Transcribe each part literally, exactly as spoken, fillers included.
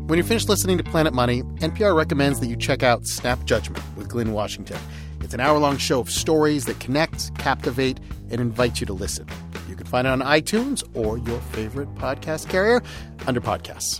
When you're finished listening to Planet Money, N P R recommends that you check out Snap Judgment with Glynn Washington. It's an hour-long show of stories that connect, captivate, and invite you to listen. You can find it on iTunes or your favorite podcast carrier under podcasts.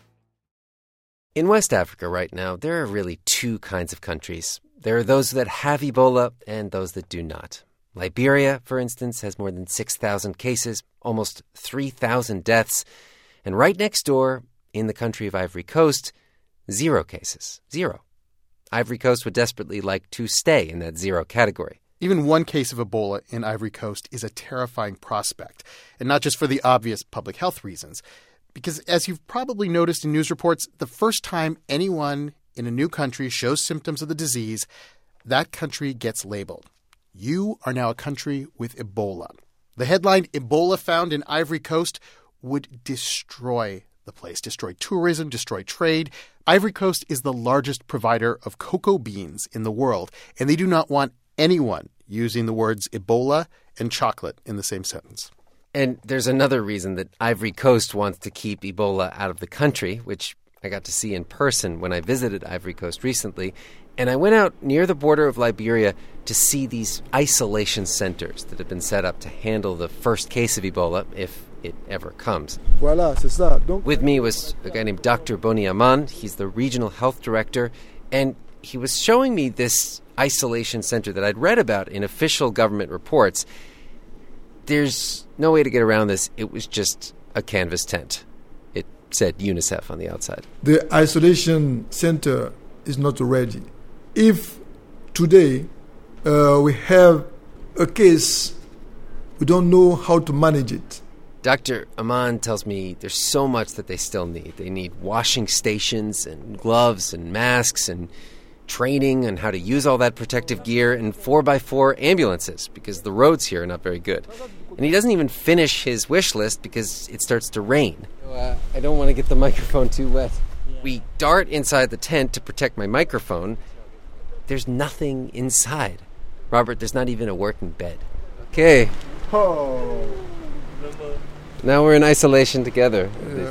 In West Africa right now, there are really two kinds of countries. There are those that have Ebola and those that do not. Liberia, for instance, has more than six thousand cases, almost three thousand deaths. And right next door, in the country of Ivory Coast, zero cases. Zero. Ivory Coast would desperately like to stay in that zero category. Even one case of Ebola in Ivory Coast is a terrifying prospect, and not just for the obvious public health reasons. Because as you've probably noticed in news reports, the first time anyone in a new country shows symptoms of the disease, that country gets labeled. You are now a country with Ebola. The headline, Ebola found in Ivory Coast, would destroy the place, destroy tourism, destroy trade. Ivory Coast is the largest provider of cocoa beans in the world, and they do not want anyone using the words Ebola and chocolate in the same sentence. And there's another reason that Ivory Coast wants to keep Ebola out of the country, which I got to see in person when I visited Ivory Coast recently. And I went out near the border of Liberia to see these isolation centers that have been set up to handle the first case of Ebola, if it ever comes. Voilà, c'est ça. Donc... With me was a guy named Doctor Boni Aman. He's the regional health director. And he was showing me this isolation center that I'd read about in official government reports. There's no way to get around this. It was just a canvas tent. It said UNICEF on the outside. The isolation center is not ready. If today uh, we have a case, we don't know how to manage it. Doctor Aman tells me there's so much that they still need. They need washing stations and gloves and masks and training on how to use all that protective gear and four by four ambulances because the roads here are not very good. And he doesn't even finish his wish list because it starts to rain. Uh, I don't want to get the microphone too wet. We dart inside the tent to protect my microphone. There's nothing inside. Robert, there's not even a working bed. Okay. Oh. Now we're in isolation together.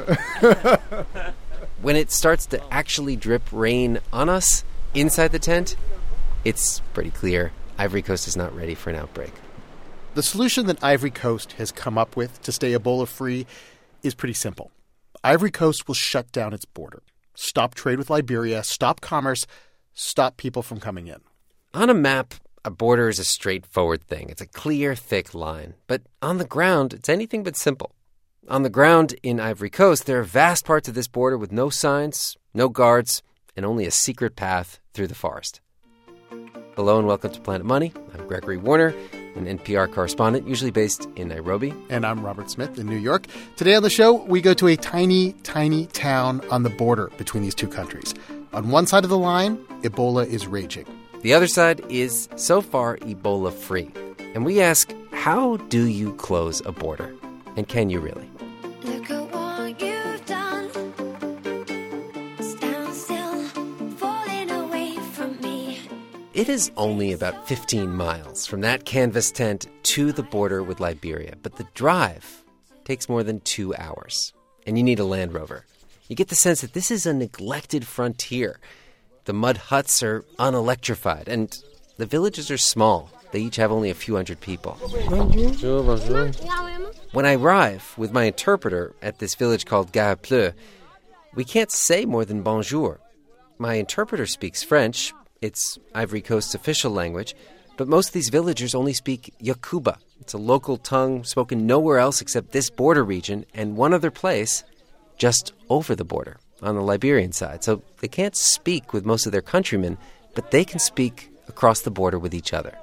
When it starts to actually drip rain on us inside the tent, it's pretty clear Ivory Coast is not ready for an outbreak. The solution that Ivory Coast has come up with to stay Ebola-free is pretty simple. Ivory Coast will shut down its border, stop trade with Liberia, stop commerce, stop people from coming in. On a map, a border is a straightforward thing. It's a clear, thick line. But on the ground, it's anything but simple. On the ground in Ivory Coast, there are vast parts of this border with no signs, no guards, and only a secret path through the forest. Hello and welcome to Planet Money. I'm Gregory Warner, an N P R correspondent, usually based in Nairobi. And I'm Robert Smith in New York. Today on the show, we go to a tiny, tiny town on the border between these two countries. On one side of the line, Ebola is raging. The other side is, so far, Ebola-free. And we ask, how do you close a border? And can you really? Look at what you've done. Stand still, falling away from me. It is only about fifteen miles from that canvas tent to the border with Liberia. But the drive takes more than two hours. And you need a Land Rover. You get the sense that this is a neglected frontier. The mud huts are unelectrified, and the villages are small. They each have only a few hundred people. Bonjour. Bonjour. When I arrive with my interpreter at this village called Gare-Pleu, we can't say more than bonjour. My interpreter speaks French. It's Ivory Coast's official language. But most of these villagers only speak Yokuba. It's a local tongue spoken nowhere else except this border region and one other place just over the border on the Liberian side. So they can't speak with most of their countrymen, but they can speak across the border with each other.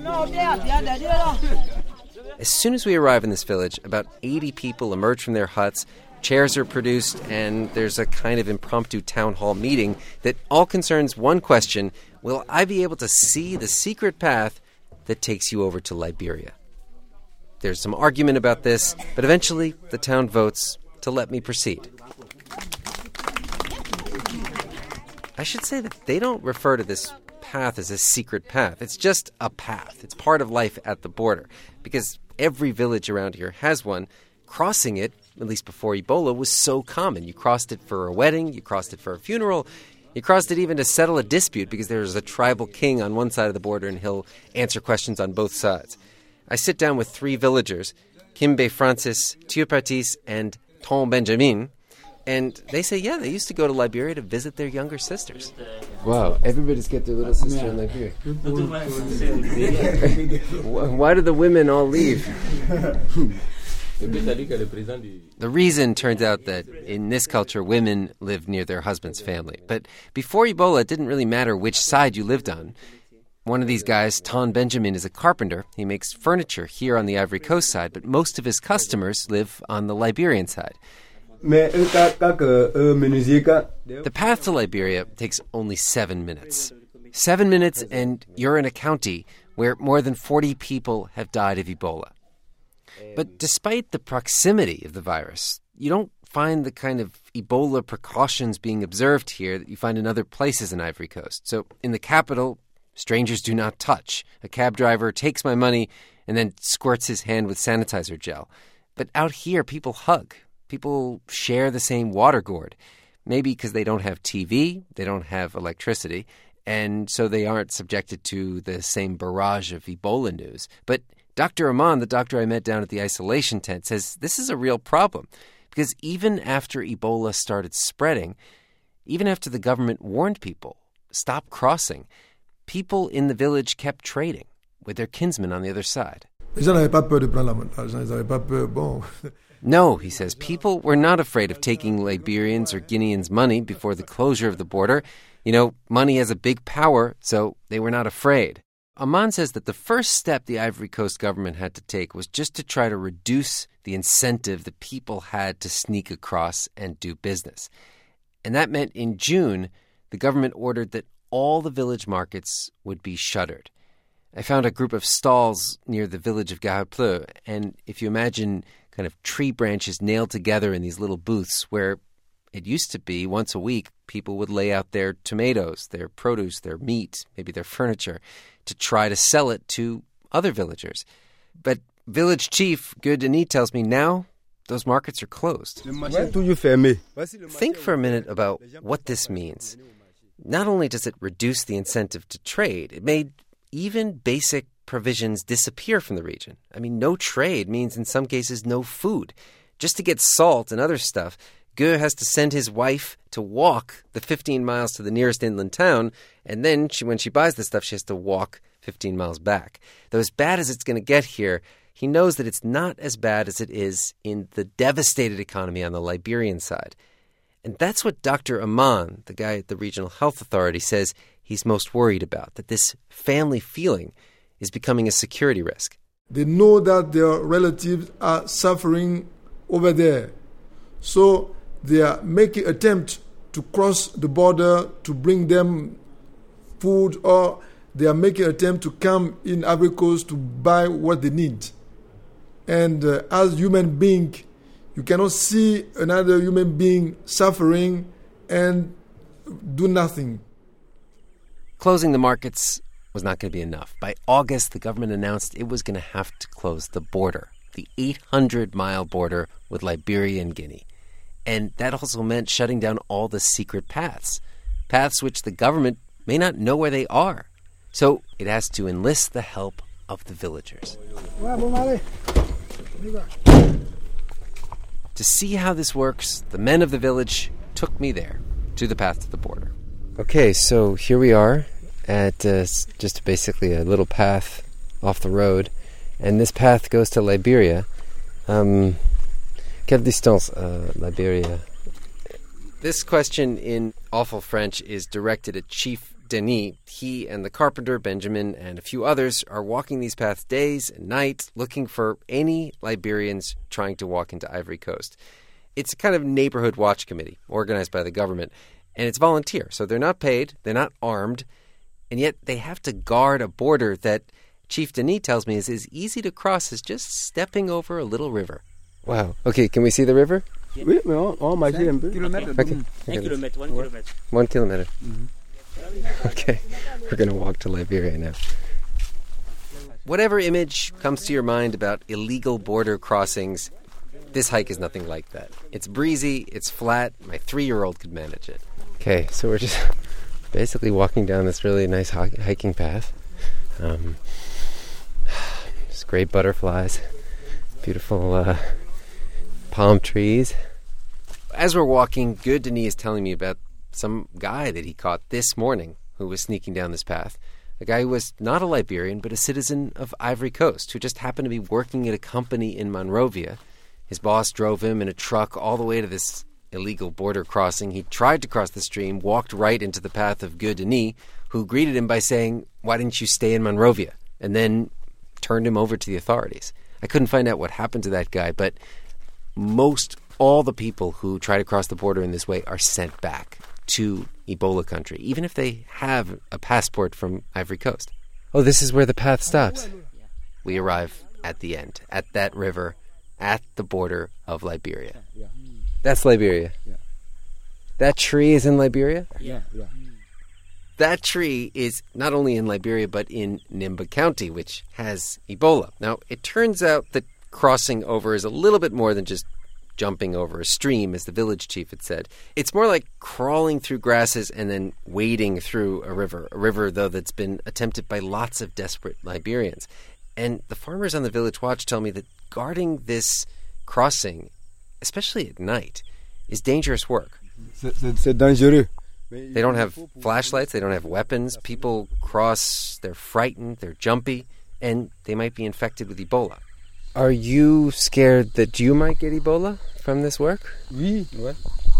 As soon as we arrive in this village, about eighty people emerge from their huts, chairs are produced, and there's a kind of impromptu town hall meeting that all concerns one question: will I be able to see the secret path that takes you over to Liberia? There's some argument about this, but eventually the town votes to let me proceed. I should say that they don't refer to this path as a secret path. It's just a path. It's part of life at the border because every village around here has one. Crossing it at least before Ebola, was so common. You crossed it for a wedding, you crossed it for a funeral, you crossed it even to settle a dispute because there's a tribal king on one side of the border and he'll answer questions on both sides. I sit down with three villagers, Kimbe Francis, Tiopatis, and Ton Benjamin, and they say, yeah, they used to go to Liberia to visit their younger sisters. Wow, everybody's got their little sister in Liberia. Why did the women all leave? The reason turns out that in this culture, women live near their husband's family. But before Ebola, it didn't really matter which side you lived on. One of these guys, Ton Benjamin, is a carpenter. He makes furniture here on the Ivory Coast side, but most of his customers live on the Liberian side. The path to Liberia takes only seven minutes. Seven minutes and you're in a county where more than forty people have died of Ebola. But despite the proximity of the virus, you don't find the kind of Ebola precautions being observed here that you find in other places in Ivory Coast. So in the capital, strangers do not touch. A cab driver takes my money and then squirts his hand with sanitizer gel. But out here, people hug. People share the same water gourd. Maybe because they don't have T V, they don't have electricity, and so they aren't subjected to the same barrage of Ebola news. But Doctor Aman, the doctor I met down at the isolation tent, says this is a real problem because even after Ebola started spreading, even after the government warned people, stop crossing, people in the village kept trading with their kinsmen on the other side. No, he says, people were not afraid of taking Liberians or Guineans' money before the closure of the border. You know, money has a big power, so they were not afraid. Aman says that the first step the Ivory Coast government had to take was just to try to reduce the incentive that people had to sneak across and do business. And that meant in June, the government ordered that all the village markets would be shuttered. I found a group of stalls near the village of Gahapleu, and if you imagine kind of tree branches nailed together in these little booths where it used to be once a week, people would lay out their tomatoes, their produce, their meat, maybe their furniture, to try to sell it to other villagers. But village chief Gueux Denis tells me now those markets are closed. Think for a minute about what this means. Not only does it reduce the incentive to trade, it made even basic provisions disappear from the region. I mean, no trade means in some cases no food. Just to get salt and other stuff, Gueux has to send his wife to walk the fifteen miles to the nearest inland town, and then she, when she buys the stuff, she has to walk fifteen miles back. Though as bad as it's going to get here, he knows that it's not as bad as it is in the devastated economy on the Liberian side. And that's what Doctor Aman, the guy at the Regional Health Authority, says he's most worried about, that this family feeling is becoming a security risk. They know that their relatives are suffering over there. So they are making attempt to cross the border to bring them food, or they are making attempt to come in Ivory Coast to buy what they need. And uh, as human being, you cannot see another human being suffering and do nothing. Closing the markets was not going to be enough. By August, the government announced it was going to have to close the border, the eight hundred mile border with Liberia and Guinea. And that also meant shutting down all the secret paths, paths which the government may not know where they are. So it has to enlist the help of the villagers. To see how this works, the men of the village took me there, to the path to the border. Okay, so here we are at uh, just basically a little path off the road, and this path goes to Liberia. Um, quelle distance, uh, Liberia? This question in awful French is directed at Chief Denis. He and the carpenter, Benjamin, and a few others are walking these paths days and nights, looking for any Liberians trying to walk into Ivory Coast. It's a kind of neighborhood watch committee organized by the government, and it's volunteer, so they're not paid, they're not armed, and yet they have to guard a border that Chief Denis tells me is as easy to cross as just stepping over a little river. Wow. Okay, can we see the river? Oui, mais on, on imagine un peu. Okay. Kilomètre, one kilometer. One kilometer. Mm-hmm. Okay, we're going to walk to Liberia now. Whatever image comes to your mind about illegal border crossings, This hike is nothing like that. It's breezy, it's flat, my three-year-old could manage it. Okay, so we're just basically walking down this really nice hiking path. Um, just great butterflies, beautiful uh, palm trees. As we're walking, Guy Denis is telling me about some guy that he caught this morning who was sneaking down this path. A guy who was not a Liberian, but a citizen of Ivory Coast, who just happened to be working at a company in Monrovia. His boss drove him in a truck all the way to this illegal border crossing. He tried to cross the stream, walked right into the path of Guy Denis, who greeted him by saying, "Why didn't you stay in Monrovia?" and then turned him over to the authorities. I couldn't find out what happened to that guy, but most all the people who try to cross the border in this way are sent back to Ebola country, even if they have a passport from Ivory Coast. Oh, this is where the path stops. We arrive at the end, at that river, at the border of Liberia. That's Liberia. That tree is in Liberia? Yeah. That tree is not only in Liberia, but in Nimba County, which has Ebola. Now, it turns out that crossing over is a little bit more than just jumping over a stream, as the village chief had said. It's more like crawling through grasses and then wading through a river, a river, though, that's been attempted by lots of desperate Liberians. And the farmers on the village watch tell me that guarding this crossing, especially at night, is dangerous work. C'est dangereux. They don't have flashlights, they don't have weapons. People cross, they're frightened, they're jumpy, and they might be infected with Ebola. Are you scared that you might get Ebola from this work? Oui, ouais.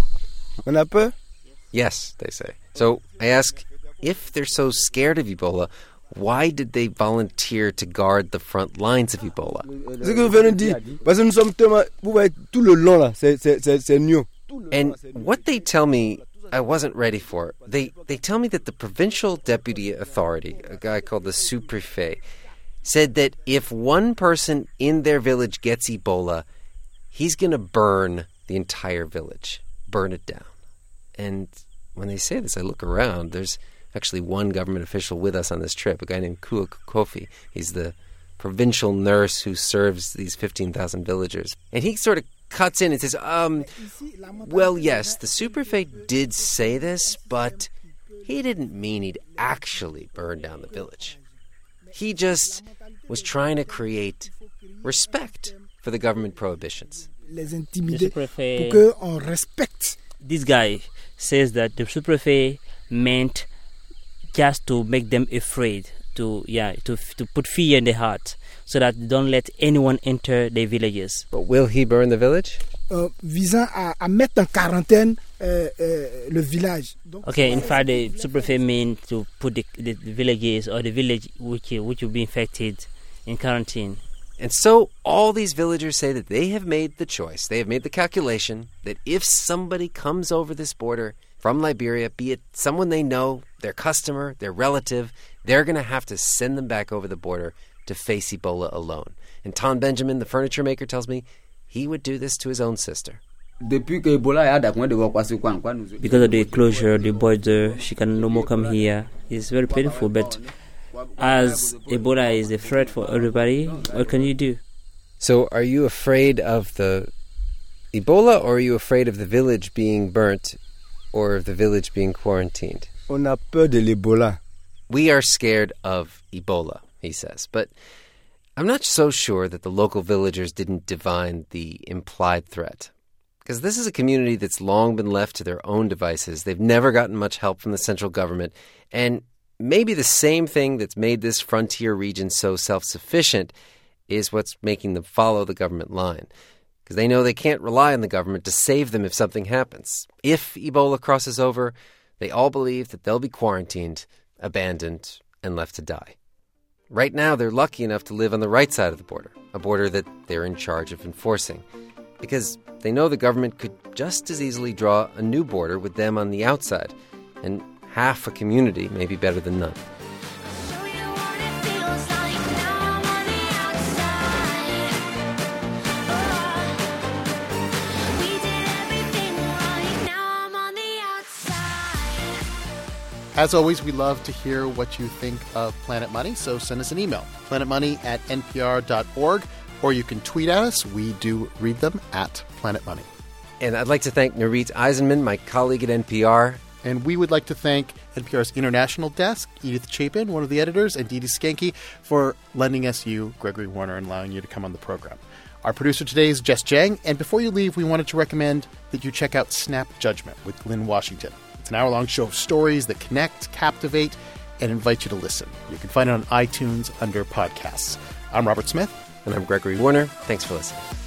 On a peur? Yes, they say. So I ask, if they're so scared of Ebola, why did they volunteer to guard the front lines of Ebola? C'est ce que je viens de dire. Parce que nous sommes tellement... Vous voyez, tout le long, là, c'est, c'est, c'est, c'est new. And what they tell me, I wasn't ready for. They, they tell me that the provincial deputy authority, a guy called the sous-préfet, said that if one person in their village gets Ebola, he's going to burn the entire village, burn it down. And when they say this, I look around. There's actually one government official with us on this trip, a guy named Kua Kofi. He's the provincial nurse who serves these fifteen thousand villagers. And he sort of cuts in and says, um, well, yes, the sous-préfet did say this, but he didn't mean he'd actually burn down the village. He just was trying to create respect for the government prohibitions. Les intimider pour que on respecte. This guy says that the sous-préfet meant just to make them afraid, to yeah, to to put fear in their heart, so that they don't let anyone enter their villages. But will he burn the village? Uh, visant à, à mettre en quarantaine euh, euh, le village. Donc, okay, in fact, the sous-préfet mean to put the, the villages or the village which which will be infected in quarantine. And so all these villagers say that they have made the choice, they have made the calculation that if somebody comes over this border from Liberia, be it someone they know, their customer, their relative, they're going to have to send them back over the border to face Ebola alone. And Tom Benjamin, the furniture maker, tells me he would do this to his own sister. Because of the closure of the border, she can no more come here. It's very painful, but as Ebola is a threat for everybody, what can you do? So are you afraid of the Ebola, or are you afraid of the village being burnt or of the village being quarantined? On a peur de l'Ebola. We are scared of Ebola, he says, but I'm not so sure that the local villagers didn't divine the implied threat. Because this is a community that's long been left to their own devices. They've never gotten much help from the central government. And maybe the same thing that's made this frontier region so self-sufficient is what's making them follow the government line. Because they know they can't rely on the government to save them if something happens. If Ebola crosses over, they all believe that they'll be quarantined, abandoned, and left to die. Right now, they're lucky enough to live on the right side of the border, a border that they're in charge of enforcing. Because they know the government could just as easily draw a new border with them on the outside, and half a community may be better than none. Show you what it feels like. Now I'm on the outside. Oh, we did everything right. Now I'm on the outside. As always, we love to hear what you think of Planet Money, so send us an email, planetmoney at n p r dot org. or you can tweet at us. We do read them at Planet Money. And I'd like to thank Narit Eisenman, my colleague at N P R. And we would like to thank N P R's international desk, Edith Chapin, one of the editors, and Dee Dee Skanke for lending us you, Gregory Warner, and allowing you to come on the program. Our producer today is Jess Jang, and before you leave, we wanted to recommend that you check out Snap Judgment with Lynn Washington. It's an hour-long show of stories that connect, captivate, and invite you to listen. You can find it on iTunes under podcasts. I'm Robert Smith. And I'm Gregory Warner. Thanks for listening.